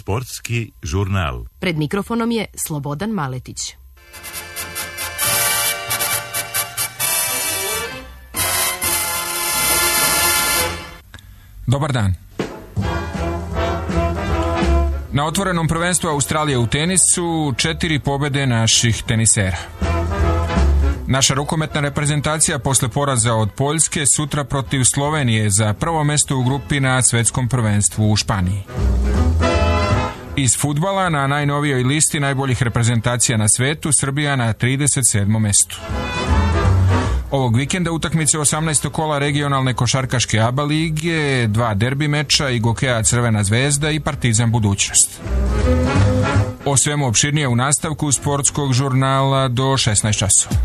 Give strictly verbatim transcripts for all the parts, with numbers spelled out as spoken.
Sportski žurnal. Pred mikrofonom je Slobodan Maletić. Dobar dan. Na otvorenom prvenstvu Australije u tenisu četiri pobjede naših tenisera. Naša rukometna reprezentacija posle poraza od Poljske sutra protiv Slovenije za prvo mesto u grupi na svetskom prvenstvu u Španiji. Iz fudbala na najnovijoj listi najboljih reprezentacija na svetu Srbija na trideset sedmom mestu. Ovog vikenda utakmice osamnaestog kola regionalne košarkaške A B A lige, dva derbi meča i Gokeja Crvena zvezda i Partizan Budućnost. O svemu opširnije u nastavku sportskog žurnala do šesnaest časova.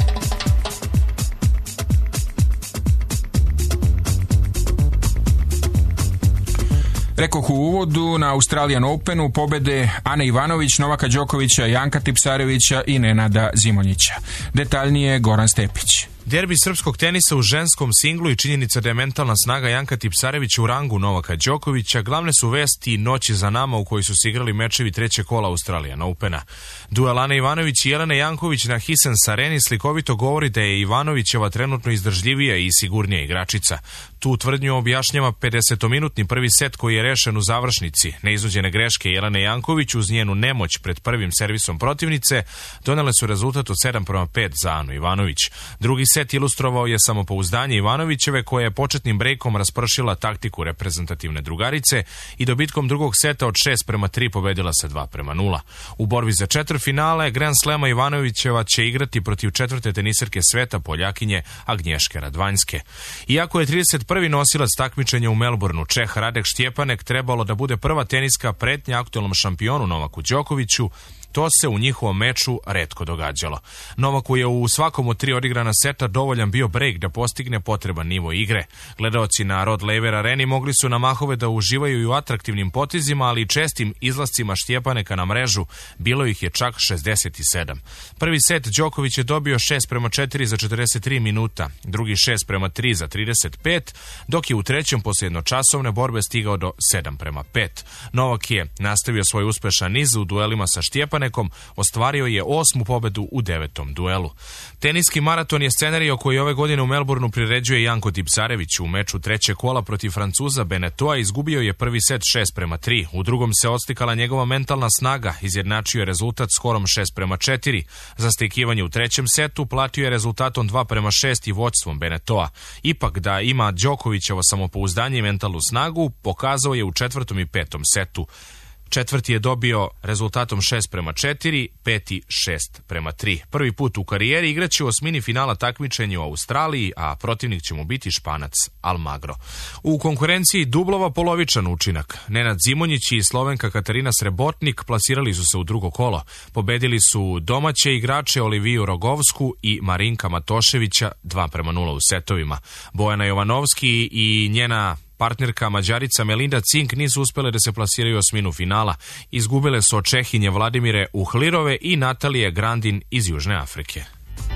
Rekoh u uvodu, na Australian Openu pobede Ane Ivanović, Novaka Đokovića, Janka Tipsarevića i Nenada Zimonjića. Detaljnije Goran Stepić. Derbi srpskog tenisa u ženskom singlu i činjenica da je mentalna snaga Janka Tipsarevića u rangu Novaka Đokovića glavne su vesti noći za nama u kojoj su se igrali mečevi trećeg kola Australian Opena. Duel Ane Ivanović i Jelene Janković na Hisense Areni slikovito govori da je Ivanovićeva trenutno izdržljivija i sigurnija igračica. Tu tvrdnju objašnjava pedesetominutni prvi set koji je rešen u završnici. Neiznuđene greške Jelene Janković uz njenu nemoć pred prvim servisom protivnice donele su rezultat od sedam prema pet za Anu Ivanović. Drugi set ilustrovao je samopouzdanje Ivanovićeve koja je početnim brejkom raspršila taktiku reprezentativne drugarice i dobitkom drugog seta od šest prema tri pobedila se dva prema nula. U borbi za četvrtfinale Grand Slema Ivanovićeva će igrati protiv četvrte teniserke sveta Poljakinje Agnješke Radvanjske. Iako je trideset prvi nosilac takmičenja u Melbourneu, Čeh Radek Štjepanek trebalo da bude prva teniska pretnja aktualnom šampionu Novaku Đokoviću, to se u njihovom meču retko događalo. Novaku je u svakom od tri odigrana seta dovoljan bio break da postigne potreban nivo igre. Gledaoci na Rod Laver Areni mogli su na mahove da uživaju i u atraktivnim potezima, ali i čestim izlascima Štjepaneka na mrežu. Bilo ih je čak šezdeset sedam. Prvi set Đoković je dobio šest prema četiri za četrdeset tri minuta, drugi šest prema tri za trideset pet, dok je u trećem posle jednočasovne borbe stigao do sedam prema pet. Novak je nastavio svoj uspešan niz u duelima sa Štjepanekom, ostvario je osmu pobedu u devetom duelu. Teniski maraton je scenario koji ove godine u Melbourneu priređuje Janko Tipsarević. U meču trećeg kola protiv Francuza Benetoa izgubio je prvi set šest prema tri. U drugom se odslikala njegova mentalna snaga, izjednačio je rezultat skorom šest prema četiri. Za stikivanje u trećem setu platio je rezultatom dva prema šest i vođstvom Benetoa. Ipak da ima Đokovićevo samopouzdanje i mentalnu snagu pokazao je u četvrtom i petom setu. Četvrti je dobio rezultatom šest prema četiri, peti šest prema tri. Prvi put u karijeri igraće u osmini finala takmičenja u Australiji, a protivnik će mu biti Španac Almagro. U konkurenciji dublova polovičan učinak. Nenad Zimonjić i Slovenka Katarina Srebotnik plasirali su se u drugo kolo. Pobedili su domaće igrače Oliviju Rogovsku i Marinka Matoševića dva prema nula u setovima. Bojana Jovanovski i njena partnerka Mađarica Melinda Cink nisu uspjele da se plasiraju u osminu finala. Izgubile su od Čehinje Vladimire Uhlirove i Natalije Grandin iz Južne Afrike.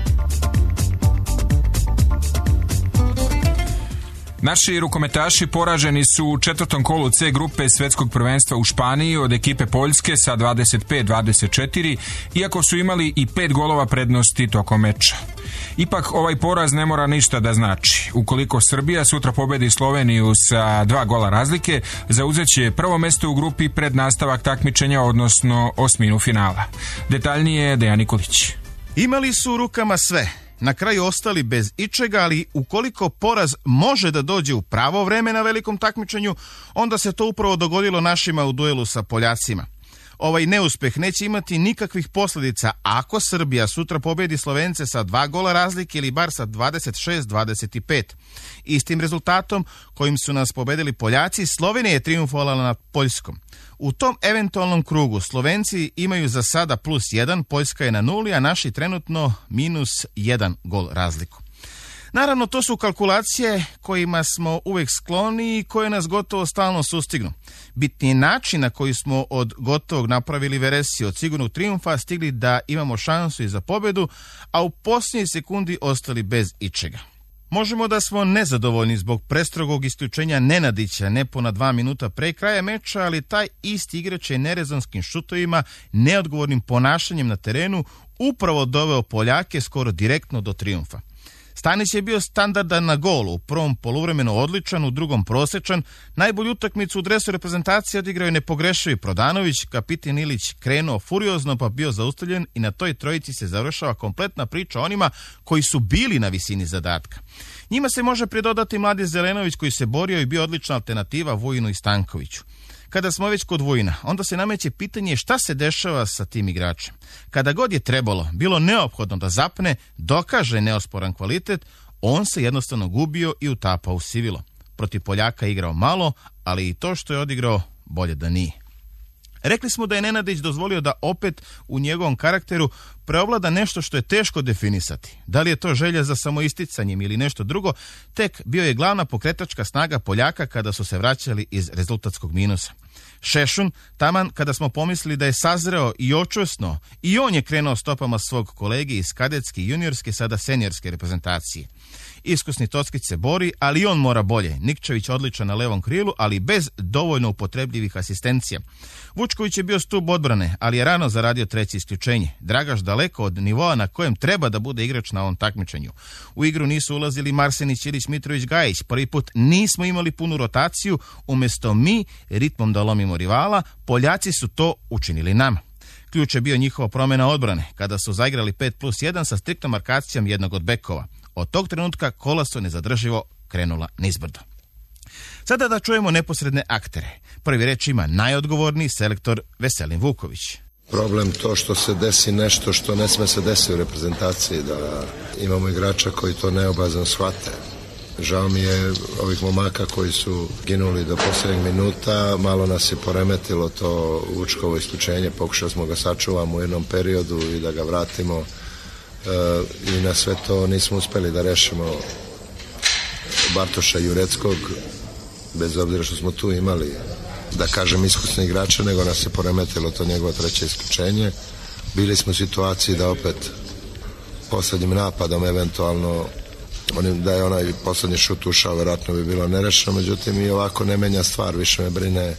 Naši rukometaši poraženi su u četvrtom kolu C grupe svetskog prvenstva u Španiji od ekipe Poljske sa dvadeset pet dvadeset četiri, iako su imali i pet golova prednosti tokom meča. Ipak ovaj poraz ne mora ništa da znači. Ukoliko Srbija sutra pobedi Sloveniju sa dva gola razlike, zauzeće prvo mesto u grupi pred nastavak takmičenja, odnosno osminu finala. Detaljnije Dejan Nikolić. Imali su u rukama sve. Na kraju ostali bez ičega, ali ukoliko poraz može da dođe u pravo vreme na velikom takmičenju, onda se to upravo dogodilo našima u duelu sa Poljacima. Ovaj neuspeh neće imati nikakvih posljedica ako Srbija sutra pobedi Slovence sa dva gola razlike ili bar sa dvadeset šest dvadeset pet. Istim rezultatom kojim su nas pobedili Poljaci, Slovenija je trijumfovala nad Poljskom. U tom eventualnom krugu Slovenci imaju za sada plus jedan, Poljska je na nuli, a naši trenutno minus jedan gol razliku. Naravno, to su kalkulacije kojima smo uvek skloni i koje nas gotovo stalno sustignu. Bitni je način na koji smo od gotovog napravili veresiju, od sigurnog trijumfa stigli da imamo šansu i za pobedu, a u posljednjoj sekundi ostali bez ičega. Možemo da smo nezadovoljni zbog prestrogog isključenja Nenadića nepuna dva minuta pre kraja meča, ali taj isti igrač je nerezonskim šutovima, neodgovornim ponašanjem na terenu upravo doveo Poljake skoro direktno do trijumfa. Stanić je bio standardan na golu, u prvom poluvremenu odličan, u drugom prosečan. Najbolju utakmicu u dresu reprezentacije odigrao je nepogrešivi Prodanović, kapitan Ilić krenuo furiozno pa bio zaustavljen i na toj trojici se završava kompletna priča o onima koji su bili na visini zadatka. Njima se može pridodati mladi Zelenović koji se borio i bio odlična alternativa Vujinu i Stankoviću. Kada smo već kod Vujina, onda se nameće pitanje šta se dešava sa tim igračem. Kada god je trebalo, bilo neophodno da zapne, dokaže neosporan kvalitet, on se jednostavno gubio i utapao u sivilo. Protiv Poljaka je igrao malo, ali i to što je odigrao bolje da nije. Rekli smo da je Nenadić dozvolio da opet u njegovom karakteru preovlada nešto što je teško definisati. Da li je to želja za samoisticanjem ili nešto drugo, tek bio je glavna pokretačka snaga Poljaka kada su se vraćali iz rezultatskog minusa. Šešun, taman kada smo pomislili da je sazreo i očvrsno, i on je krenuo stopama svog kolege iz kadetske i juniorske, sada seniorske reprezentacije. Iskusni Tockić se bori, ali i on mora bolje. Nikčević odličan na levom krilu, ali bez dovoljno upotrebljivih asistencija. Vučković je bio stup odbrane, ali je rano zaradio treće isključenje. Dragaš daleko od nivoa na kojem treba da bude igrač na ovom takmičenju. U igru nisu ulazili Marsenić, Ilić, Mitrović, Gajić. Prvi put nismo imali punu rotaciju, umjesto mi ritmom da lomimo rivala, Poljaci su to učinili nama. Ključ je bio njihova promjena odbrane, kada su zaigrali pet plus jedan sa striktnom markacijom jednog od bekova. Od tog trenutka kola su nezadrživo krenula nizbrdo. Sada da čujemo neposredne aktere. Prvi reč ima najodgovorniji selektor Veselin Vuković. Problem to što se desi nešto što ne sme se desiti u reprezentaciji, da imamo igrača koji to neobazno shvate. Žao mi je ovih momaka koji su ginuli do posljednjeg minuta, malo nas je poremetilo to Vučkovo isključenje, pokušali smo ga sačuvamo u jednom periodu i da ga vratimo. E, i na sve to nismo uspeli da rešimo Bartoša Jureckog, bez obzira što smo tu imali, da kažem, iskusne igrače, nego nas je poremetilo to njegovo treće isključenje. Bili smo u situaciji da opet posljednjim napadom eventualno onim, da je onaj posljednji šut ušao, vjerojatno bi bilo nerešeno, međutim i ovako ne menja stvar, više me brine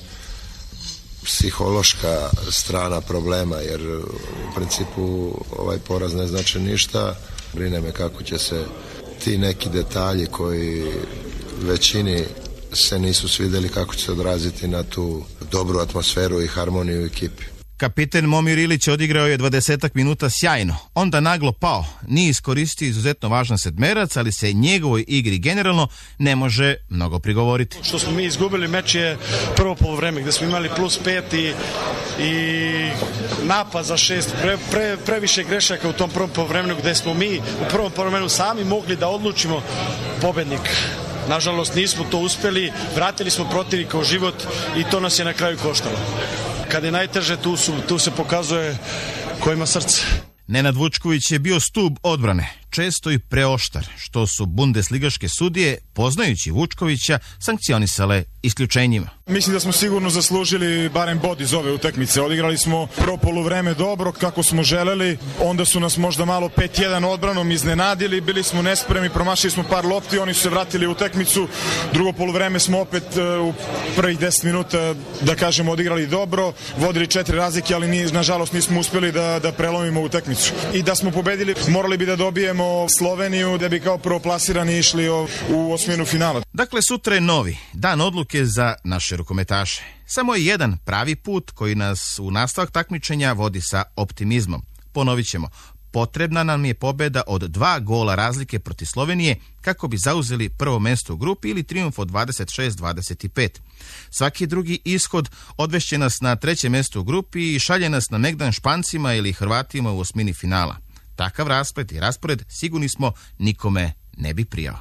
psihološka strana problema, jer u principu ovaj poraz ne znači ništa. Brine me kako će se ti neki detalji koji većini se nisu svidjeli, kako će se odraziti na tu dobru atmosferu i harmoniju u ekipi. Kapiten Momir Ilić odigrao je dvadesetak minuta sjajno, onda naglo pao. Nije iskoristio izuzetno važan sedmerac, ali se njegovoj igri generalno ne može mnogo prigovoriti. Što smo mi izgubili meč je prvo poluvreme gdje smo imali plus pet i, i napad za šest, pre, pre, previše grešaka u tom prvom poluvremenu gdje smo mi u prvom poluvremenu sami mogli da odlučimo pobednik. Nažalost nismo to uspeli, vratili smo protivnika u život i to nas je na kraju koštalo. Kad je najteže, tu, su, tu se pokazuje ko ima srce. Nenad Vučković je bio stup odbrane, često i preoštar, što su bundesligaške sudije, poznajući Vučkovića, sankcionisale isključenjima. Mislim da smo sigurno zaslužili barem bod iz ove utakmice. Odigrali smo prvo poluvreme dobro, kako smo želeli, onda su nas možda malo pet jedan odbranom iznenadili, bili smo nespremni, promašili smo par lopti, oni su se vratili u utakmicu. Drugo poluvreme smo opet u prvih deset minuta, da kažemo, odigrali dobro, vodili četiri razlike, ali ni, nažalost nismo uspjeli da, da prelomimo utakmicu. I da smo pobedili, morali bi da dobijemo Sloveniju, da bi kao prvoplasirani išli u osminu finala. Dakle, sutra je novi dan odluke za naše rukometaše. Samo je jedan pravi put koji nas u nastavak takmičenja vodi sa optimizmom. Ponovit ćemo, potrebna nam je pobjeda od dva gola razlike protiv Slovenije kako bi zauzeli prvo mjesto u grupi ili trijumf od dvadeset šest dvadeset pet. Svaki drugi ishod odvešće nas na treće mjesto u grupi i šalje nas na megdan Špancima ili Hrvatima u osmini finala. Takav rasplet i raspored, sigurni smo, nikome ne bi prijao.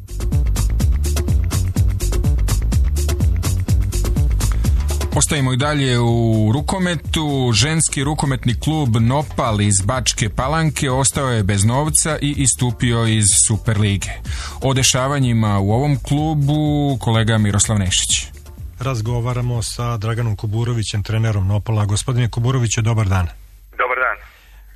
Ostajemo i dalje u rukometu. Ženski rukometni klub Nopal iz Bačke Palanke ostao je bez novca i istupio iz Superlige. O dešavanjima u ovom klubu kolega Miroslav Nešić. Razgovaramo sa Draganom Kuburovićem, trenerom Nopala. Gospodine Kuburoviću, dobar dan. Dobar dan.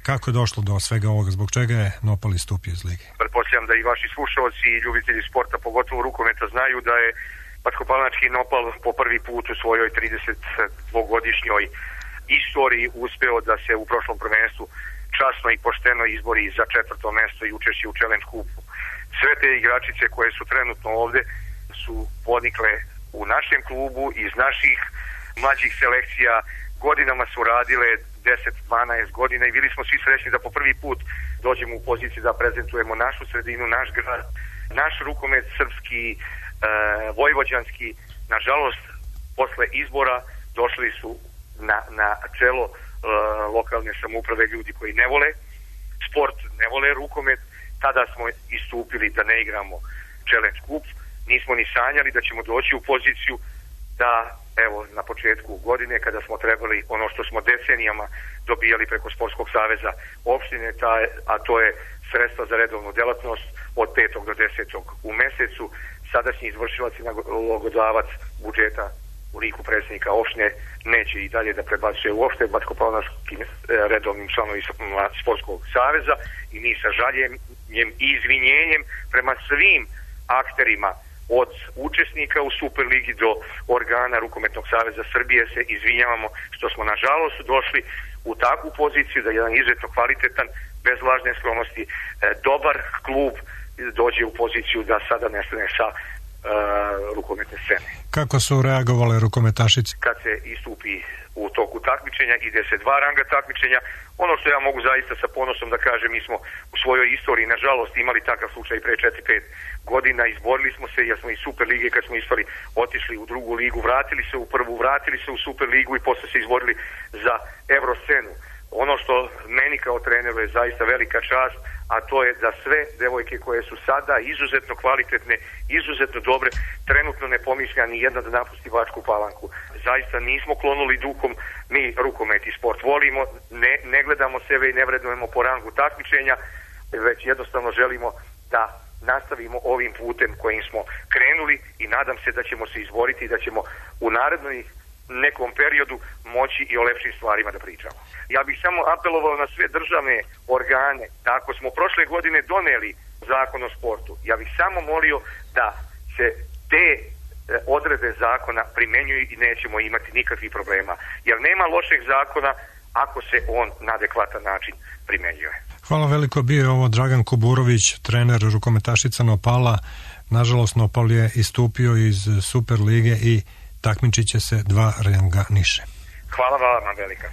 Kako je došlo do svega ovoga? Zbog čega je Nopal istupio iz lige? Pretpostavljam da i vaši slušalci i ljubitelji sporta, pogotovo rukometa, znaju da je Bačkopalanački Nopal po prvi put u svojoj tridesetdvogodišnjoj istoriji uspeo da se u prošlom prvenstvu časno i pošteno izbori za četvrto mesto i učešće u Challenge kupu. Sve te igračice koje su trenutno ovde su ponikle u našem klubu iz naših mlađih selekcija, godinama su radile deset dvanaest godina i bili smo svi srećni da po prvi put dođemo u poziciju da prezentujemo našu sredinu, naš grad, naš rukomet srpski, e, vojvođanski. Nažalost, posle izbora došli su na, na čelo e, lokalne samouprave ljudi koji ne vole sport, ne vole rukomet. Tada smo istupili da ne igramo Challenge kup. Nismo ni sanjali da ćemo doći u poziciju da, evo, na početku godine, kada smo trebali ono što smo decenijama dobijali preko Sportskog saveza opštine, ta, a to je sredstva za redovnu delatnost od petog do desetog u mesecu, sadašnji izvršilac i nalogodavac budžeta u liku predsjednika opštine neće i dalje da prebacuje uopšte Bačkopalanačkim redovnim članovima Sportskog saveza i mi sa žaljenjem i izvinjenjem prema svim akterima od učesnika u Superligi do organa Rukometnog saveza Srbije se izvinjavamo što smo nažalost došli u takvu poziciju da jedan izuzetno kvalitetan, bez lažne skromnosti, dobar klub dođe u poziciju da sada nestane sa uh, rukometne scene. Kako su reagovale rukometašice? Kad se istupi u toku takmičenja, ide se dva ranga takmičenja. Ono što ja mogu zaista sa ponosom da kažem, mi smo u svojoj istoriji, nažalost, imali takav slučaj pre četiri pet godina, izborili smo se, jer smo iz Super lige, kad smo ispali, otišli u drugu ligu, vratili se u prvu, vratili se u Super ligu i posle se izborili za Evroscenu. Ono što meni kao treneru je zaista velika čast, a to je da sve devojke koje su sada izuzetno kvalitetne, izuzetno dobre, trenutno ne pomišlja ni jedna da napusti Bačku Palanku. Zaista nismo klonuli duhom, mi rukomet i sport volimo, ne, ne gledamo sebe i ne vrednujemo po rangu takmičenja, već jednostavno želimo da nastavimo ovim putem kojim smo krenuli i nadam se da ćemo se izboriti i da ćemo u narednoj nekom periodu moći i o lepšim stvarima da pričamo. Ja bih samo apelovao na sve državne organe, da ako smo prošle godine doneli zakon o sportu, ja bih samo molio da se te odredbe zakona primenjuju i nećemo imati nikakvih problema. Jer nema lošeg zakona ako se on na adekvatan način primenjuje. Hvala veliko, bio je ovo Dragan Kuburović, trener rukometašica Nopala. Nažalost, Nopal je istupio iz Super lige i takmičit će se dva ranga niže. Hvala vam velika.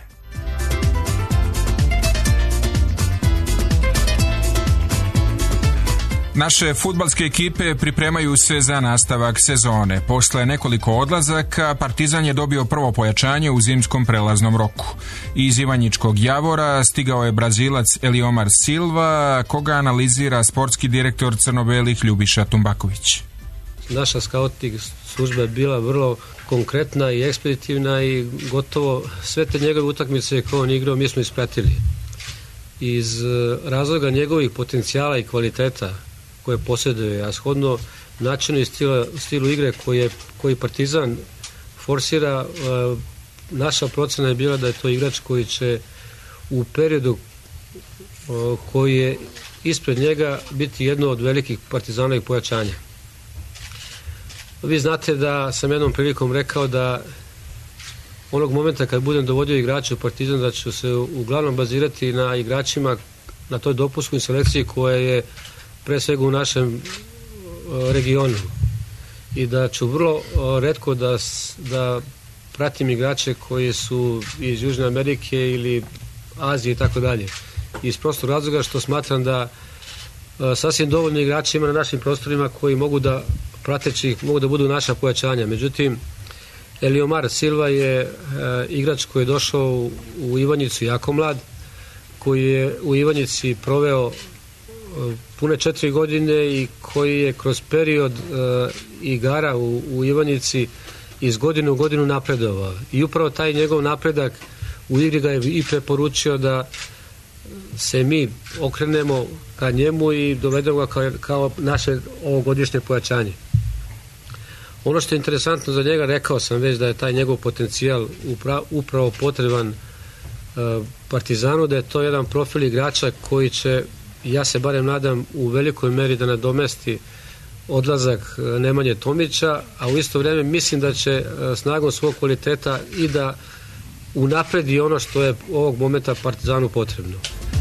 Naše fudbalske ekipe pripremaju se za nastavak sezone. Posle nekoliko odlazaka, Partizan je dobio prvo pojačanje u zimskom prelaznom roku. Iz Ivanjičkog Javora stigao je Brazilac Eliomar Silva, koga analizira sportski direktor crno-belih Ljubiša Tumbaković. Naša skauting služba je bila vrlo konkretna i ekspeditivna i gotovo sve te njegove utakmice koje on igrao mi smo ispratili. Iz razloga njegovih potencijala i kvaliteta koje posjeduje, a shodno načinu i stilu, stilu igre koje, koji Partizan forsira, naša procena je bila da je to igrač koji će u periodu koji je ispred njega biti jedno od velikih Partizanovih pojačanja. Vi znate da sam jednom prilikom rekao da onog momenta kad budem dovodio igrača u Partizan da ću se uglavnom bazirati na igračima na toj dopunskoj selekciji koja je pre svega u našem regionu i da ću vrlo retko da, da pratim igrače koji su iz Južne Amerike ili Azije i tako dalje. Iz prostog razloga što smatram da sasvim dovoljno igrača ima na našim prostorima koji mogu da prateći mogu da budu naša pojačanja. Međutim, Eliomar Silva je e, igrač koji je došao u, u Ivanjicu jako mlad, koji je u Ivanjici proveo e, pune četiri godine i koji je kroz period e, igara u, u Ivanjici iz godine u godinu napredovao. I upravo taj njegov napredak u igri ga je i preporučio da se mi okrenemo ka njemu i dovedemo ga kao, kao naše ovogodišnje pojačanje. Ono što je interesantno za njega, rekao sam već da je taj njegov potencijal upravo potreban Partizanu, da je to jedan profil igrača koji će, ja se barem nadam, u velikoj meri da nadomesti odlazak Nemanje Tomića, a u isto vrijeme mislim da će snagom svog kvaliteta i da unapredi ono što je ovog momenta Partizanu potrebno.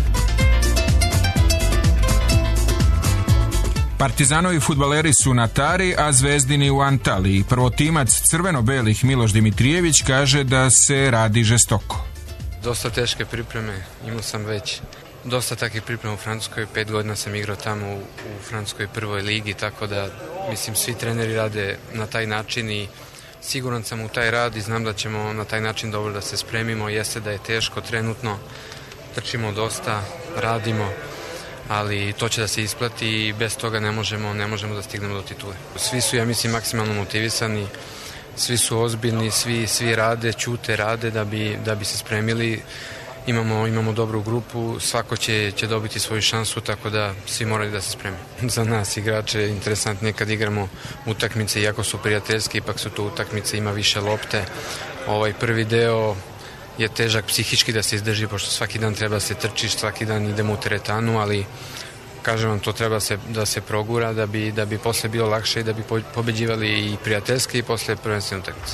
Partizanovi fudbaleri su na Tari, a Zvezdini u Antaliji. Prvotimac crveno-belih Miloš Dimitrijević kaže da se radi žestoko. Dosta teške pripreme, imao sam već dosta takvih priprema u Francuskoj, pet godina sam igrao tamo u, u Francuskoj prvoj ligi, tako da mislim svi treneri rade na taj način i siguran sam u taj rad i znam da ćemo na taj način dobro da se spremimo. Jeste da je teško trenutno, trčimo dosta, radimo, ali to će da se isplati i bez toga ne možemo, ne možemo da stignemo do titule. Svi su, ja mislim, maksimalno motivisani, svi su ozbiljni, svi, svi rade, ćute, rade da bi, da bi se spremili. Imamo, imamo dobru grupu, svako će, će dobiti svoju šansu, tako da svi moraju da se spreme. Za nas igrače je interesantnije kad igramo utakmice, iako su prijateljski, ipak su to utakmice, ima više lopte. Ovaj prvi deo je težak psihički da se izdrži, pošto svaki dan treba se trčiš, svaki dan idemo u teretanu, ali kažem vam, to treba se, da se progura da bi, da bi posle bilo lakše i da bi pobeđivali i prijateljski i posle prvenstvene utakmice.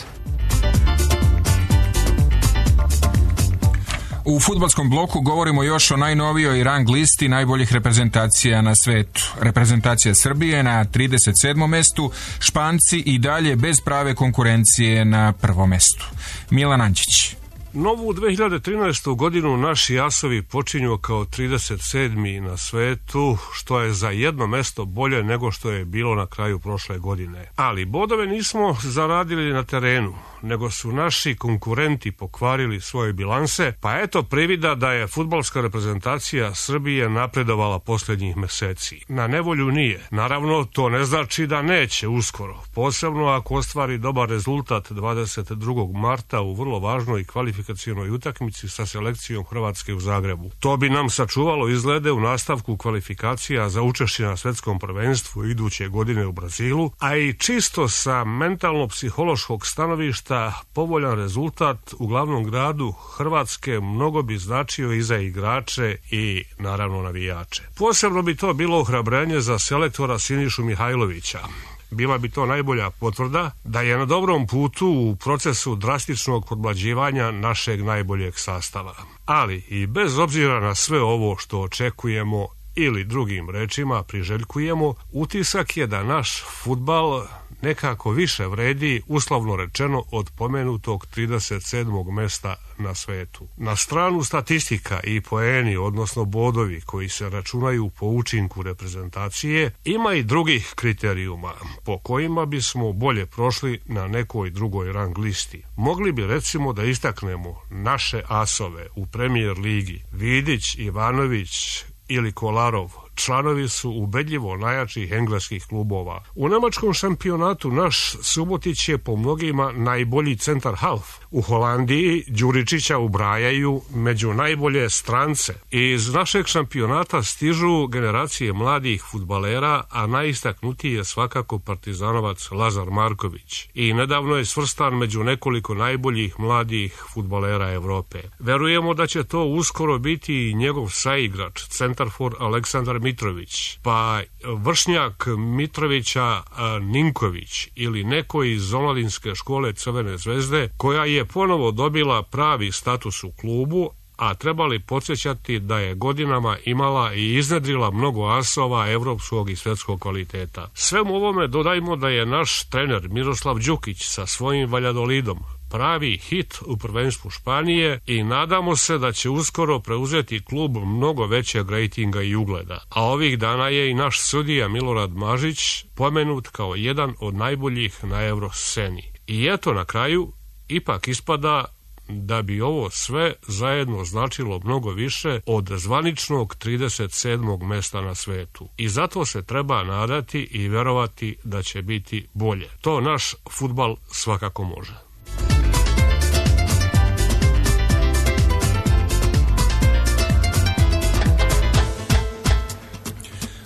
U fudbalskom bloku govorimo još o najnovijoj rang listi najboljih reprezentacija na svetu. Reprezentacija Srbije na trideset sedmom mestu, Španci i dalje bez prave konkurencije na prvom mestu. Milan Ančić. Novu dve hiljade trinaestu. godinu naši asovi počinju kao trideset sedmi na svetu, što je za jedno mesto bolje nego što je bilo na kraju prošle godine. Ali bodove nismo zaradili na terenu, nego su naši konkurenti pokvarili svoje bilanse, pa eto privida da je fudbalska reprezentacija Srbije napredovala posljednjih meseci. Na nevolju nije. Naravno, to ne znači da neće uskoro, posebno ako ostvari dobar rezultat dvadeset drugog marta u vrlo važnoj kvalifikacionoj utakmici sa selekcijom Hrvatske u Zagrebu. To bi nam sačuvalo izglede u nastavku kvalifikacija za učešće na svetskom prvenstvu iduće godine u Brazilu, a i čisto sa mentalno-psihološkog stanovišta povoljan rezultat u glavnom gradu Hrvatske mnogo bi značio i za igrače i naravno navijače. Posebno bi to bilo ohrabrenje za selektora Sinišu Mihajlovića. Bila bi to najbolja potvrda da je na dobrom putu u procesu drastičnog podmlađivanja našeg najboljeg sastava. Ali i bez obzira na sve ovo što očekujemo ili drugim rečima priželjkujemo, utisak je da naš fudbal nekako više vredi, uslovno rečeno, od pomenutog trideset sedmog mesta na svetu. Na stranu statistika i poeni, odnosno bodovi koji se računaju po učinku reprezentacije, ima i drugih kriterijuma po kojima bismo bolje prošli na nekoj drugoj rang listi. Mogli bi recimo da istaknemo naše asove u Premier ligi. Vidić, Ivanović ili Kolarov članovi su ubedljivo najjačih engleskih klubova. U nemačkom šampionatu naš Subotić je po mnogima najbolji centar half. U Holandiji Đuričića ubrajaju među najbolje strance. Iz našeg šampionata stižu generacije mladih fudbalera, a najistaknutiji je svakako partizanovac Lazar Marković. I nedavno je svrstan među nekoliko najboljih mladih fudbalera Evrope. Verujemo da će to uskoro biti i njegov saigrač, centarfor Aleksandar Mitrović, pa vršnjak Mitrovića Ninković ili neko iz omladinske škole Crvene zvezde, koja je ponovo dobila pravi status u klubu, a trebali podsjećati da je godinama imala i iznedrila mnogo asova evropskog i svjetskog kvaliteta. Svemu ovome dodajmo da je naš trener Miroslav Đukić sa svojim Valjadolidom pravi hit u prvenstvu Španije i nadamo se da će uskoro preuzeti klub mnogo većeg rejtinga i ugleda. A ovih dana je i naš sudija Milorad Mažić pomenut kao jedan od najboljih na Eurosceni. I eto na kraju, ipak ispada da bi ovo sve zajedno značilo mnogo više od zvaničnog trideset sedmog mesta na svetu. I zato se treba nadati i verovati da će biti bolje. To naš fudbal svakako može.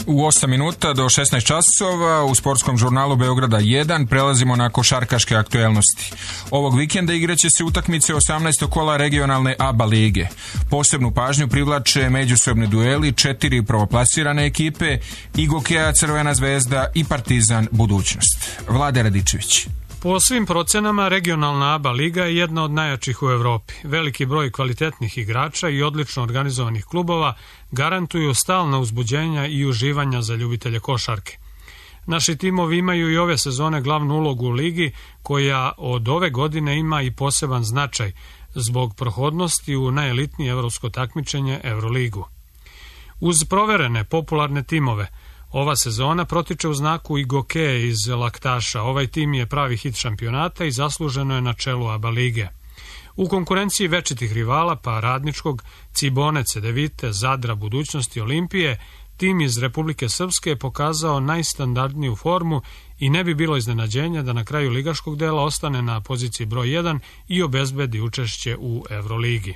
U osam minuta do šesnaest časova u sportskom žurnalu Beograda jedan prelazimo na košarkaške aktuelnosti. Ovog vikenda igraće se utakmice osamnaestog kola regionalne A B A lige. Posebnu pažnju privlače međusobni dueli četiri prvoplasirane ekipe, Igokea, Crvena zvezda i Partizan Budućnost. Vlade Radičević. Po svim procenama, regionalna A B A liga je jedna od najjačih u Evropi. Veliki broj kvalitetnih igrača i odlično organizovanih klubova garantuju stalna uzbuđenja i uživanja za ljubitelje košarke. Naši timovi imaju i ove sezone glavnu ulogu u ligi, koja od ove godine ima i poseban značaj zbog prohodnosti u najelitnije evropsko takmičenje Euroligu. Uz proverene, popularne timove, ova sezona protiče u znaku Igokeje iz Laktaša. Ovaj tim je pravi hit šampionata i zasluženo je na čelu A B A lige. U konkurenciji večitih rivala, pa Radničkog, Cibone, Cedevite, Zadra, Budućnosti, Olimpije, tim iz Republike Srpske je pokazao najstandardniju formu i ne bi bilo iznenađenja da na kraju ligaškog dela ostane na poziciji broj jedan i obezbedi učešće u Euroligi.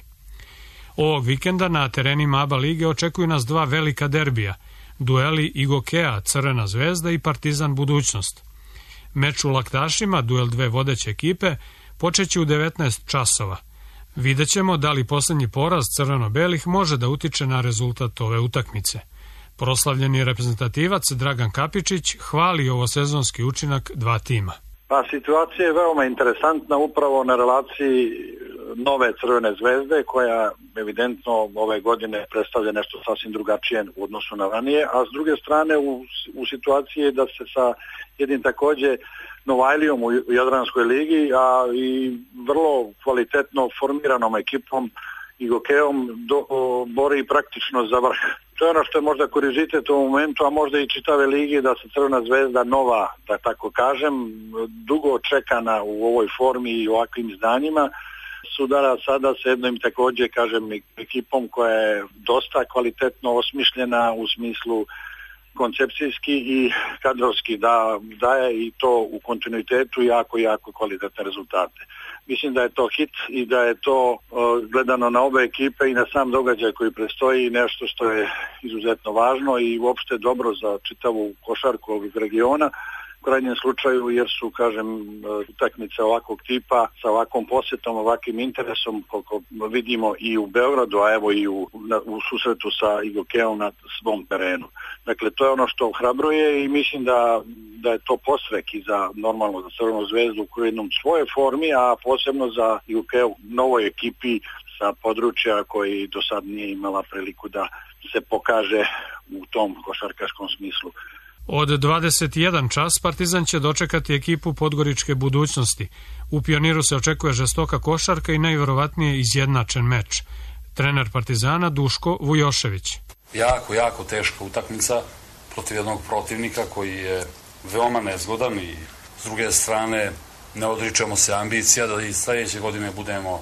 Ovog vikenda na terenima A B A lige očekuju nas dva velika derbija, dueli Igokea, Crvena zvezda i Partizan Budućnost. Meč u Laktašima, duel dve vodeće ekipe, počeće u devetnaest časova. Vidjet ćemo da li poslednji poraz crveno-belih može da utiče na rezultat ove utakmice. Proslavljeni reprezentativac Dragan Kapičić hvali ovosezonski učinak dva tima. Pa situacija je veoma interesantna upravo na relaciji nove Crvene zvezde, koja evidentno ove godine predstavlja nešto sasvim drugačije u odnosu na ranije, a s druge strane u, u situaciji da se sa jednim takođe Novajlijom u Jadranskoj ligi, a i vrlo kvalitetno formiranom ekipom Igokeom do, o, bori praktično za vrh. To je ono što je možda kurizitet u momentu, a možda i čitave ligi, da se Crvena zvezda nova, da tako kažem, dugo čekana u ovoj formi i ovakvim izdanjima, sudara sada sa jednom takođe, kažem, ekipom koja je dosta kvalitetno osmišljena u smislu koncepcijski i kadrovski, da daje i to u kontinuitetu jako, jako kvalitetne rezultate. Mislim da je to hit i da je to uh, gledano na obe ekipe i na sam događaj koji predstoji nešto što je izuzetno važno i uopšte dobro za čitavu košarku ovih regiona, u krajnjem slučaju, jer su, kažem, utakmice ovakvog tipa sa ovakvom posjetom, ovakvim interesom, koliko vidimo i u Beogradu, a evo i u, na, u susretu sa Igokeom na svom terenu. Dakle, to je ono što ohrabruje i mislim da, da je to postrek i za normalno za Crvenu zvezdu u jednom svoje formi, a posebno za Igokeu novoj ekipi sa područja koji do sad nije imala priliku da se pokaže u tom košarkaškom smislu. Od dvadeset jedan čas Partizan će dočekati ekipu Podgoričke Budućnosti. U Pioniru se očekuje žestoka košarka i najverovatnije izjednačen meč. Trener Partizana Duško Vujošević. Jako, jako teška utakmica protiv jednog protivnika koji je veoma nezgodan i s druge strane ne odričemo se ambicija da i sledeće godine budemo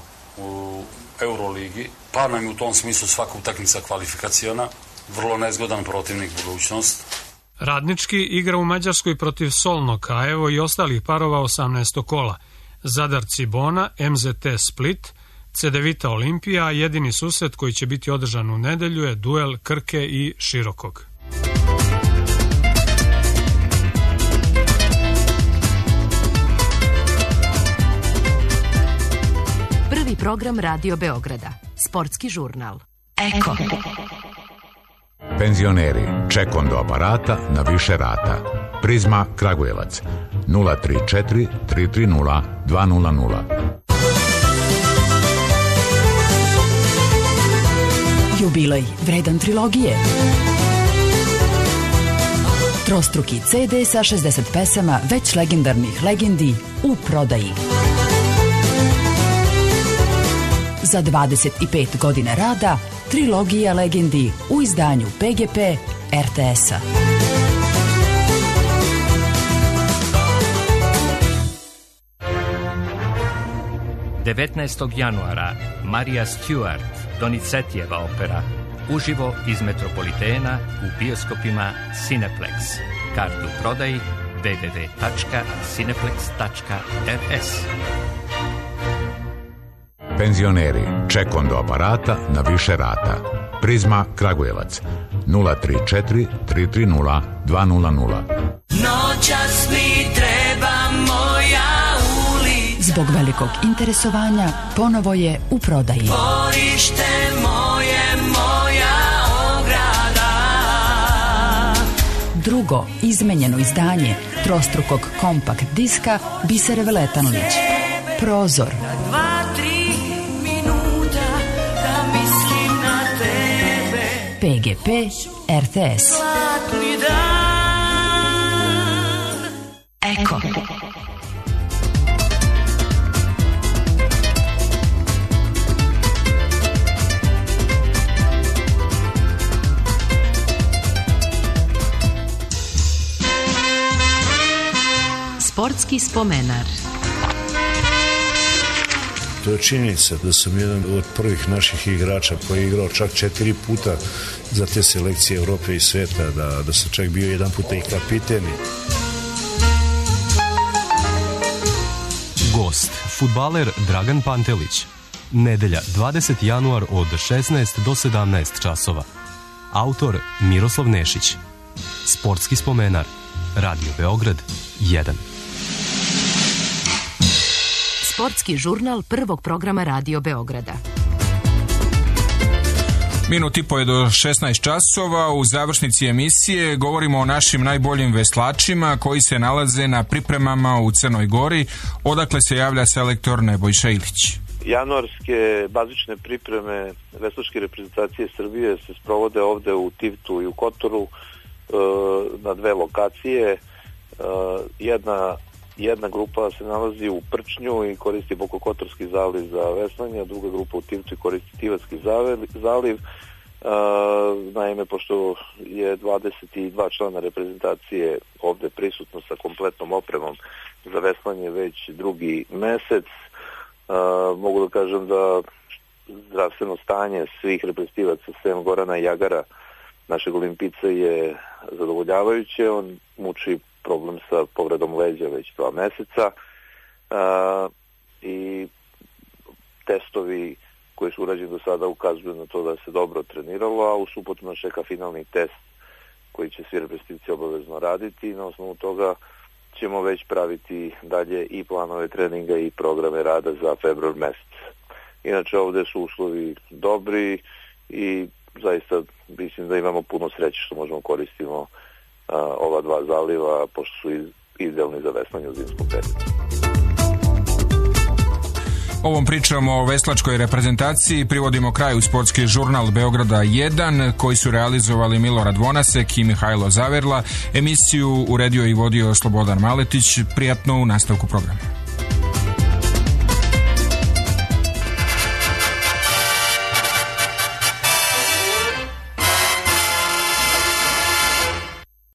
u Euroligi. Pa nam je u tom smislu svaka utakmica kvalifikaciona. Vrlo nezgodan protivnik Budućnost. Radnički igra u Mađarskoj protiv Solnoka, a evo i ostalih parova osamnaestog kola. Zadar Cibona, M Z T Split, Cedevita Olimpija, a jedini susret koji će biti održan u nedelju je duel Krke i Širokog. Prvi program Radio Beograda. Sportski žurnal. Eko. Penzioneri, ček do aparata na više rata. Prizma Kragujevac nula tri četiri tri tri nula dva nula nula. Jubilej vredan trilogije. Trostruki ce de sa šezdeset pesama već legendarnih legendi u prodaji. Za dvadeset pet godina rada trilogija legendi u izdanju P G P R T S-a. devetnaestog januara Marija Stewart, Donizetijeva opera, uživo iz Metropolitena u bioskopima Cineplex. Kartu prodaji w w w tačka cineplex tačka r s. Penzioneri, ček do aparata na više rata. Prizma Kragujevac nula tri četiri tri tri nula dva nula nula. Noćas mi treba moja ulica. Zbog velikog interesovanja ponovo je u prodaji. Dvorište moje, moja ograda. Drugo izmenjeno izdanje trostrukog kompakt diska Bisere Veletanović. Prozor. Dva, tri minuta da mislim na tebe. P G P R T S. Zlatni dan. Eko. Sportski spomenar. To je činjenica da sam jedan od prvih naših igrača koji je igrao čak četiri puta za te selekcije Evrope i sveta, da, da sam čak bio jedan puta i kapiten. Gost, fudbaler Dragan Pantelić. Nedelja, dvadeseti januar od šesnaest do sedamnaest časova. Autor Miroslav Nešić. Sportski spomenar. Radio Beograd jedan. Sportski žurnal prvog programa Radio Beograda. Minut i po je do šesnaest časova. U završnici emisije govorimo o našim najboljim veslačima koji se nalaze na pripremama u Crnoj Gori, odakle se javlja selektor Nebojša Ilić. Januarske bazične pripreme veslačke reprezentacije Srbije se sprovode ovde u Tivtu i u Kotoru na dve lokacije. Jedna Jedna grupa se nalazi u Prčnju i koristi Bokokotorski zaliv za veslanje, a druga grupa u Tivtu koristi Tivatski zaliv. E, naime, pošto je dvadeset dva člana reprezentacije ovde prisutno sa kompletnom opremom za veslanje već drugi mesec, e, mogu da kažem da zdravstveno stanje svih reprezentativaca sem Gorana Jagara, našeg olimpica, je zadovoljavajuće. On muči problem sa povredom leđa već dva meseca a, i testovi koji su urađeni do sada ukazuju na to da se dobro treniralo, a u subotu nas čeka finalni test koji će svi reprezentativci obavezno raditi i na osnovu toga ćemo već praviti dalje i planove treninga i programe rada za februar mesec. Inače, ovde su uslovi dobri i zaista mislim da imamo puno sreće što možemo koristimo ova dva zaliva, pošto su idealni za veslanje u zimskom periodu. Ovom pričamo o veslačkoj reprezentaciji privodimo kraju sportski žurnal Beograda jedan, koji su realizovali Milorad Vonasek i Mihajlo Zaverla. Emisiju uredio i vodio Slobodan Maletić. Prijatno u nastavku programa.